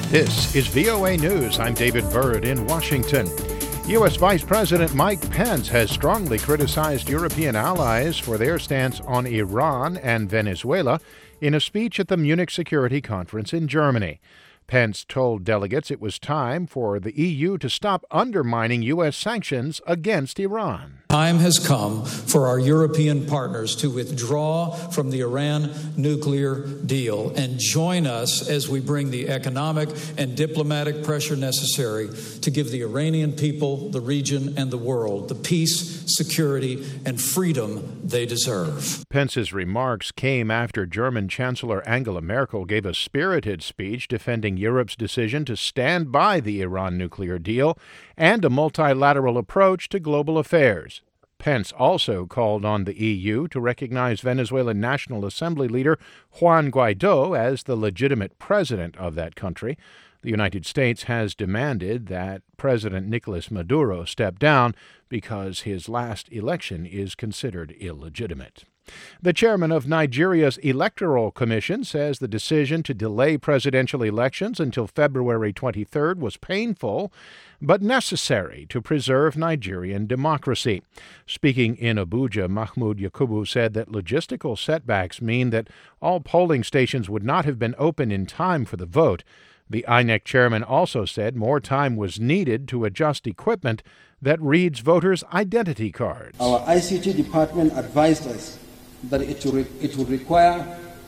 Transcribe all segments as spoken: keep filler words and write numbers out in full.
This is V O A News. I'm David Byrd in Washington. U S. Vice President Mike Pence has strongly criticized European allies for their stance on Iran and Venezuela in a speech at the Munich Security Conference in Germany. Pence told delegates it was time for the E U to stop undermining U S sanctions against Iran. Time has come for our European partners to withdraw from the Iran nuclear deal and join us as we bring the economic and diplomatic pressure necessary to give the Iranian people, the region, and the world the peace, security, and freedom they deserve. Pence's remarks came after German Chancellor Angela Merkel gave a spirited speech defending Europe's decision to stand by the Iran nuclear deal and a multilateral approach to global affairs. Pence also called on the E U to recognize Venezuelan National Assembly leader Juan Guaido as the legitimate president of that country. The United States has demanded that President Nicolas Maduro step down because his last election is considered illegitimate. The chairman of Nigeria's Electoral Commission says the decision to delay presidential elections until February twenty-third was painful but necessary to preserve Nigerian democracy. Speaking in Abuja, Mahmoud Yakubu said that logistical setbacks mean that all polling stations would not have been open in time for the vote. The I N E C chairman also said more time was needed to adjust equipment that reads voters' identity cards. Our I C T department advised us that it will, it will require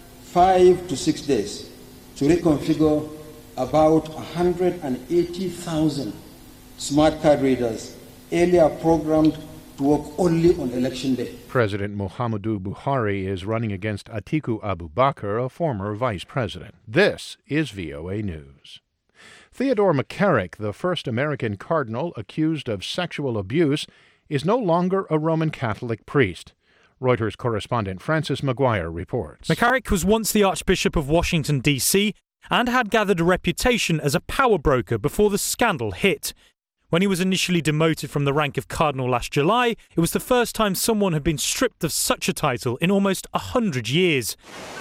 five to six days to reconfigure about one hundred eighty thousand smart card readers earlier programmed to work only on election day. President Muhammadu Buhari is running against Atiku Abubakar, a former vice president. This is V O A News. Theodore McCarrick, the first American cardinal accused of sexual abuse, is no longer a Roman Catholic priest. Reuters correspondent Francis McGuire reports. McCarrick was once the Archbishop of Washington, D C, and had gathered a reputation as a power broker before the scandal hit. When he was initially demoted from the rank of cardinal last July, it was the first time someone had been stripped of such a title in almost a hundred years.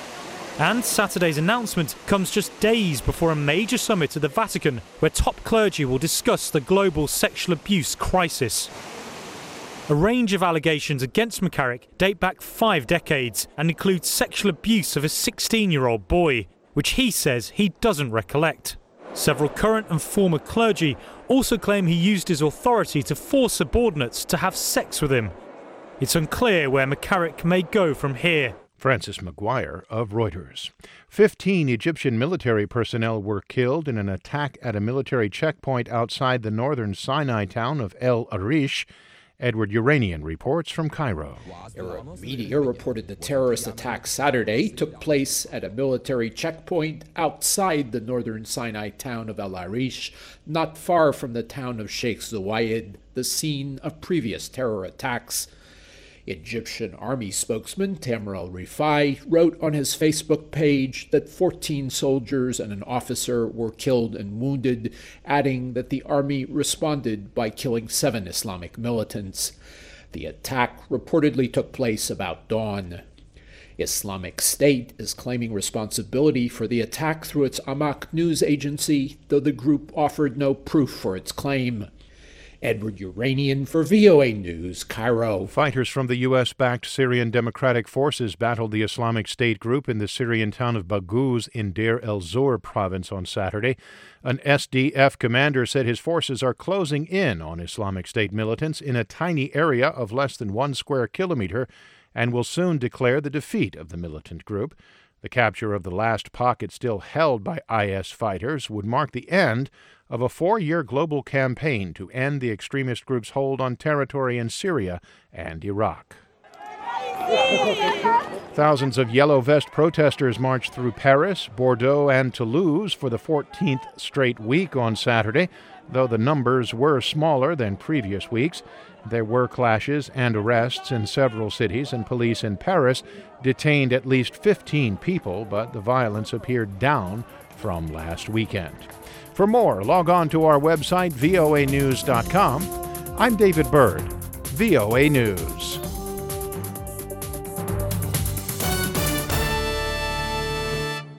And Saturday's announcement comes just days before a major summit at the Vatican, where top clergy will discuss the global sexual abuse crisis. A range of allegations against McCarrick date back five decades and include sexual abuse of a sixteen-year-old boy, which he says he doesn't recollect. Several current and former clergy also claim he used his authority to force subordinates to have sex with him. It's unclear where McCarrick may go from here. Francis McGuire of Reuters. Fifteen Egyptian military personnel were killed in an attack at a military checkpoint outside the northern Sinai town of El Arish. Edward Uranian reports from Cairo. Arab media reported the terrorist attack Saturday took place at a military checkpoint outside the northern Sinai town of El Arish, not far from the town of Sheikh Zayed, the scene of previous terror attacks. Egyptian army spokesman Tamr al-Rifai wrote on his Facebook page that fourteen soldiers and an officer were killed and wounded, adding that the army responded by killing seven Islamic militants. The attack reportedly took place about dawn. Islamic State is claiming responsibility for the attack through its Amaq news agency, though the group offered no proof for its claim. Edward Uranian for V O A News, Cairo. Fighters from the U S-backed Syrian Democratic Forces battled the Islamic State group in the Syrian town of Baghouz in Deir el-Zor province on Saturday. An S D F commander said his forces are closing in on Islamic State militants in a tiny area of less than one square kilometer and will soon declare the defeat of the militant group. The capture of the last pocket still held by I S fighters would mark the end of a four-year global campaign to end the extremist group's hold on territory in Syria and Iraq. Thousands of Yellow Vest protesters marched through Paris, Bordeaux, and Toulouse for the fourteenth straight week on Saturday. Though the numbers were smaller than previous weeks, there were clashes and arrests in several cities, and police in Paris detained at least fifteen people, but the violence appeared down from last weekend. For more, log on to our website, V O A news dot com. I'm David Byrd, V O A News.